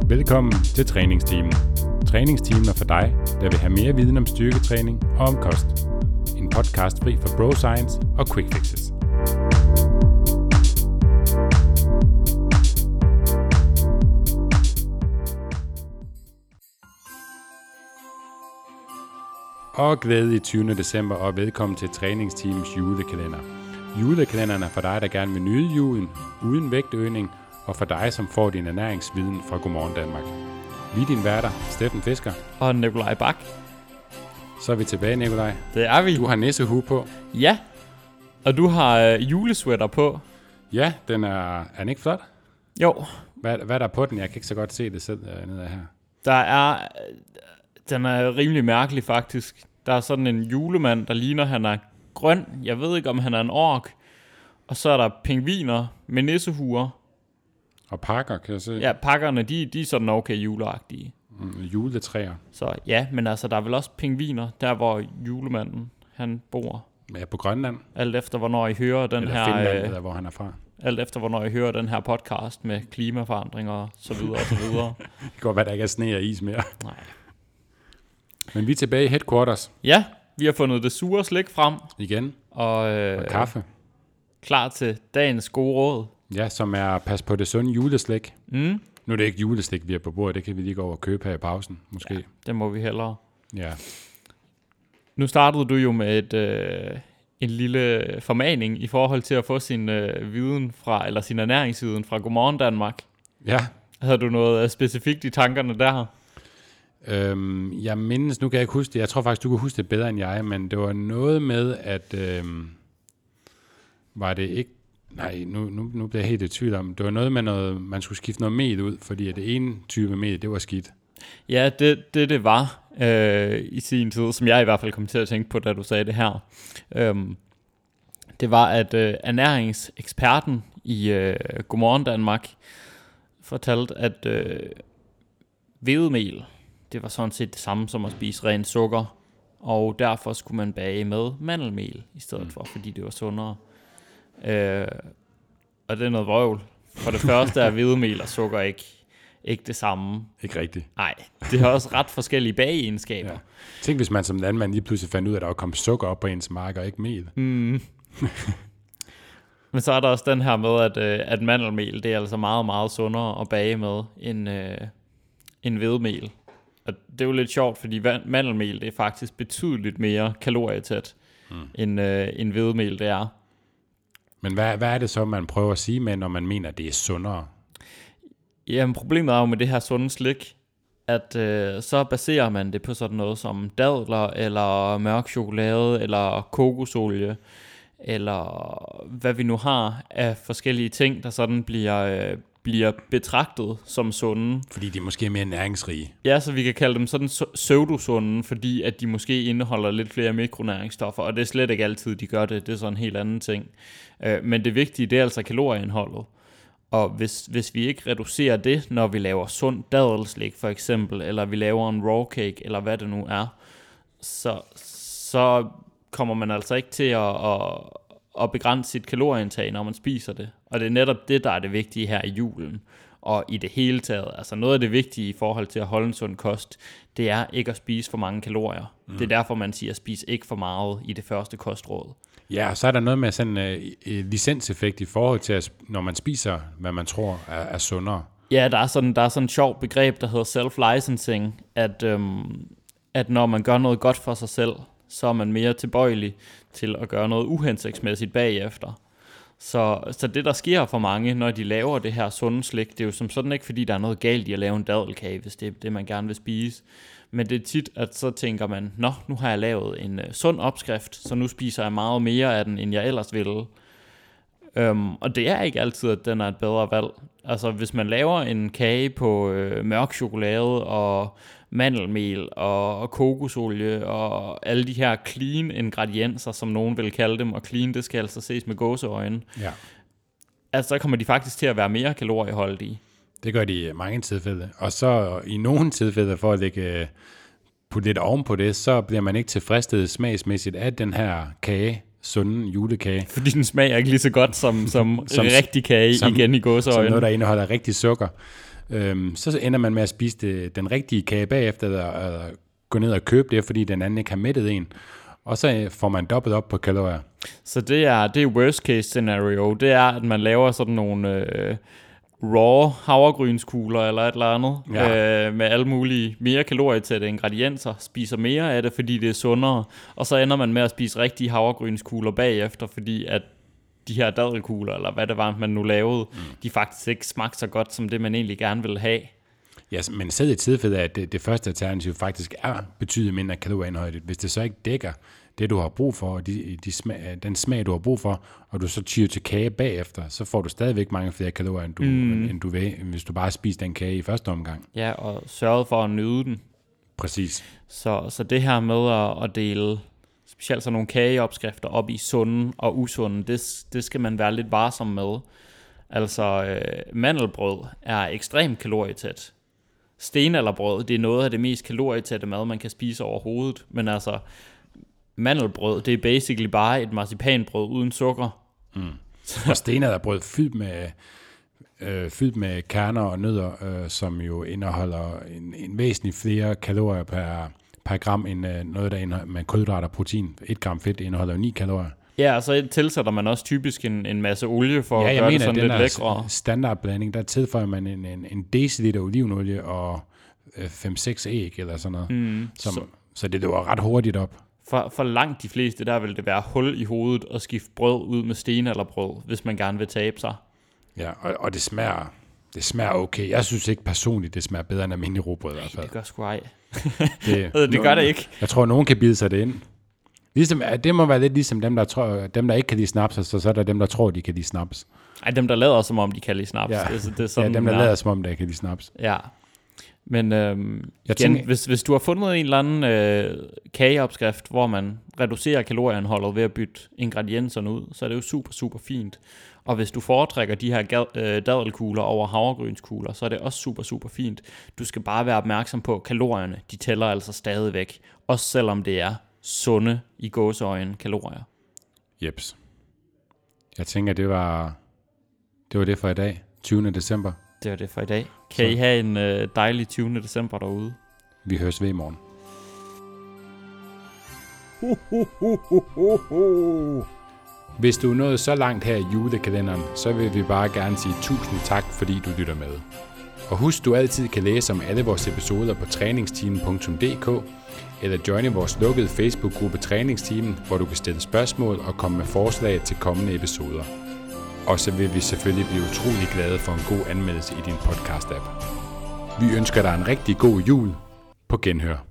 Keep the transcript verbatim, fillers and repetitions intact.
Velkommen til Træningsteamen. Træningsteamen er for dig, der vil have mere viden om styrketræning og om kost. En podcast fri for bro science og quick fixes. Og glædelig tyvende december og velkommen til Træningsteamens julekalender. Julekalenderen er for dig, der gerne vil nyde julen uden vægtøgning, og for dig, som får din ernæringsviden fra Godmorgen Danmark. Vi er din værter, Steffen Fisker. Og Nikolaj Bak. Så er vi tilbage, Nikolaj. Det er vi. Du har nissehue på. Ja, og du har øh, julesweater på. Ja, den er, er den ikke flot? Jo. Hvad, hvad er der på den? Jeg kan ikke så godt se det selv øh, nede her. Der er, den er rimelig mærkelig faktisk. Der er sådan en julemand, der ligner, han er grøn. Jeg ved ikke, om han er en ork. Og så er der pingviner med nissehuer. Og pakker, kan jeg se. Ja, pakkerne, de, de er sådan okay juleagtige. Mm, juletræer. Så ja, men altså, der er vel også pingviner, der hvor julemanden, han bor. Ja, på Grønland. Alt efter, hvornår I hører den eller her... Finland, øh, eller hvor han er fra. Alt efter, hvornår I hører den her podcast med klimaforandringer og så videre og så videre. Det kan godt være, der ikke er sne og is mere. Nej. Men vi er tilbage i headquarters. Ja, vi har fundet det sure slik frem. Igen. Og, øh, og kaffe. Klar til dagens gode råd. Ja, som er pas på det sunde juleslik. Mm. Nu er det ikke juleslik, vi er på bordet. Det kan vi lige gå over og købe her i pausen, måske. Ja, det må vi hellere. Ja. Nu startede du jo med et, øh, en lille formaning i forhold til at få sin øh, viden fra, eller sin ernæringsviden fra Godmorgen Danmark. Ja. Havde du noget specifikt i tankerne der? Øhm, jeg mindes, nu kan jeg ikke huske det. Jeg tror faktisk, du kan huske det bedre end jeg, men det var noget med, at øhm, var det ikke, nej, nu, nu, nu bliver jeg helt i tvivl om, det var noget med noget, man skulle skifte noget mel ud, fordi at det ene type mel, det var skidt. Ja, det det, det var øh, i sin tid, som jeg i hvert fald kom til at tænke på, da du sagde det her. Øhm, det var, at øh, ernæringseksperten i øh, Godmorgen Danmark fortalte, at øh, hvedemel, det var sådan set det samme som at spise ren sukker, og derfor skulle man bage med mandelmel i stedet mm. for, fordi det var sundere. Øh, og det er noget vrøvl. For det første er hvedemel og sukker ikke, ikke det samme. Ikke rigtigt. Nej, det har også ret forskellige bageegenskaber. Ja. Tænk, hvis man som landmand lige pludselig fandt ud af, at der kom sukker op på ens mark og ikke mel. Mm. Men så er der også den her med, at, øh, at mandelmel, det er altså meget, meget sundere at bage med end, øh, end hvedemel. Og det er jo lidt sjovt, fordi mandelmel, det er faktisk betydeligt mere kalorietæt, mm. end, øh, end hvedemel det er. Men hvad, hvad er det så, man prøver at sige med, når man mener, at det er sundere? Jamen, problemet er jo med det her sunde slik, at øh, så baserer man det på sådan noget som dadler, eller mørk chokolade, eller kokosolie, eller hvad vi nu har af forskellige ting, der sådan bliver, øh, bliver betragtet som sunde. Fordi de måske er mere næringsrige. Ja, så vi kan kalde dem sådan pseudosunde, fordi at de måske indeholder lidt flere mikronæringsstoffer, og det er slet ikke altid, de gør det. Det er sådan en helt anden ting. Øh, men det vigtige, det er altså kalorieindholdet. Og hvis, hvis vi ikke reducerer det, når vi laver sund dadelslik for eksempel, eller vi laver en raw cake, eller hvad det nu er, så, så kommer man altså ikke til at, at, at begrænse sit kalorieindtag, når man spiser det. Og det er netop det, der er det vigtige her i julen. Og i det hele taget, altså noget af det vigtige i forhold til at holde en sund kost, det er ikke at spise for mange kalorier. Mm. Det er derfor, man siger, spis ikke for meget i det første kostråd. Ja, og så er der noget med sådan en uh, licenseffekt i forhold til, at, når man spiser, hvad man tror er, er sundere. Ja, der er sådan der er sådan et sjovt begreb, der hedder self-licensing, at, øhm, at når man gør noget godt for sig selv, så er man mere tilbøjelig til at gøre noget uhensigtsmæssigt bagefter. Så, så det, der sker for mange, når de laver det her sunde slik, det er jo som sådan ikke, fordi der er noget galt i at lave en dadelkage, hvis det er det, man gerne vil spise. Men det er tit, at så tænker man, nå, nu har jeg lavet en uh, sund opskrift, så nu spiser jeg meget mere af den, end jeg ellers ville. Um, og det er ikke altid, at den er et bedre valg. Altså, hvis man laver en kage på øh, mørk chokolade og mandelmel og, og kokosolie og alle de her clean ingredienser, som nogen vil kalde dem, og clean, det skal altså ses med gåseøjne, ja. Altså, så kommer de faktisk til at være mere kalorieholdige. Det gør de i mange tilfælde. Og så i nogle tilfælde, for at lægge putte lidt oven på det, så bliver man ikke tilfredsstillet smagsmæssigt af den her kage, sunde julekage. Fordi den smager ikke lige så godt som, som, som rigtig kage, som, igen i gåseøjne. Som noget, der indeholder rigtig sukker. øhm, så ender man med at spise det, den rigtige kage bagefter, eller, eller gå ned og købe det, fordi den anden ikke har mættet en. Og så får man dobbelt op på kalorier. Så det er, det er worst case scenario. Det er, at man laver sådan nogle øh, raw havregrynskugler eller et eller andet, ja. øh, med alle mulige mere kalorietætte ingredienser, spiser mere af det, fordi det er sundere, og så ender man med at spise rigtige havregrynskugler bagefter, fordi at de her dadelkugler, eller hvad det var, man nu lavede, mm. de faktisk ikke smagte så godt, som det man egentlig gerne ville have. Ja, men selv i tilfælde af, at det, det første alternativ faktisk er betydeligt mindre kalorieindhold, hvis det så ikke dækker det, du har brug for, og de, de smag, den smag, du har brug for, og du så tyrer til kage bagefter, så får du stadigvæk mange flere kalorier, end du, mm. end du vil, hvis du bare spiser den kage i første omgang. Ja, og sørget for at nyde den. Præcis. Så, så det her med at, at dele specielt sådan nogle kageopskrifter op i sunde og usunde, det, det skal man være lidt varsom med. Altså, øh, mandelbrød er ekstremt kalorietæt. Stenalderbrød, det er noget af det mest kalorietætte mad, man kan spise overhovedet. Men altså, mandelbrød, det er basically bare et marcipanbrød uden sukker. Mm. Og stenalderbrød fyldt med, øh, fyldt med kerner og nødder, øh, som jo indeholder en, en væsentlig flere kalorier per, per gram, end øh, noget, der indeholder med kulhydrater og protein. Et gram fedt indeholder ni kalorier. Ja, og så tilsætter man også typisk en, en masse olie for ja, at gøre mener, det sådan lidt lækre. Standardblanding, der tilføjer man en, en, en deciliter olivenolie og fem seks æg eller sådan noget. Mm, som, så, så det løber ret hurtigt op. For, for langt de fleste, der vil det være hul i hovedet og skifte brød ud med stenalderbrød, hvis man gerne vil tabe sig. Ja, og, og det smager det smager okay. Jeg synes ikke personligt, det smager bedre end almindelig rugbrød i hvert fald. Det gør sgu ej. det, det gør det ikke. Jeg tror, nogen kan bide sig det ind. Ligesom, det må være lidt ligesom dem, der, tror, dem, der ikke kan lide snaps, så, så er der dem, der tror, de kan lide snaps. Ej, dem, der lader som om, de kan lide snaps. Ja, det, det er sådan, ja dem, der ja. lader som om, de kan lide snaps. Ja, men øhm, jeg igen, tænker, hvis, hvis du har fundet en eller anden øh, kageopskrift, hvor man reducerer kalorieindholdet ved at bytte ingredienserne ud, så er det jo super, super fint. Og hvis du foretrækker de her gad, øh, dadelkugler over havregrynskugler, så er det også super, super fint. Du skal bare være opmærksom på, at kalorierne, de tæller altså stadigvæk. Også selvom det er sunde i gåseøjne kalorier. Jeps. Jeg tænker, det var det var det for i dag. tyvende december. Det var det for i dag. Kan så I have en øh, dejlig tyvende december derude. Vi høres ved i morgen. Ho, ho, ho, ho, ho, ho. Hvis du er nået så langt her i julekalenderen, så vil vi bare gerne sige tusind tak, fordi du lytter med. Og husk, du altid kan læse om alle vores episoder på træningsteamen punktum d k, eller joine vores lukkede Facebook-gruppe Træningsteamen, hvor du kan stille spørgsmål og komme med forslag til kommende episoder. Og så vil vi selvfølgelig blive utrolig glade for en god anmeldelse i din podcast-app. Vi ønsker dig en rigtig god jul. På genhør.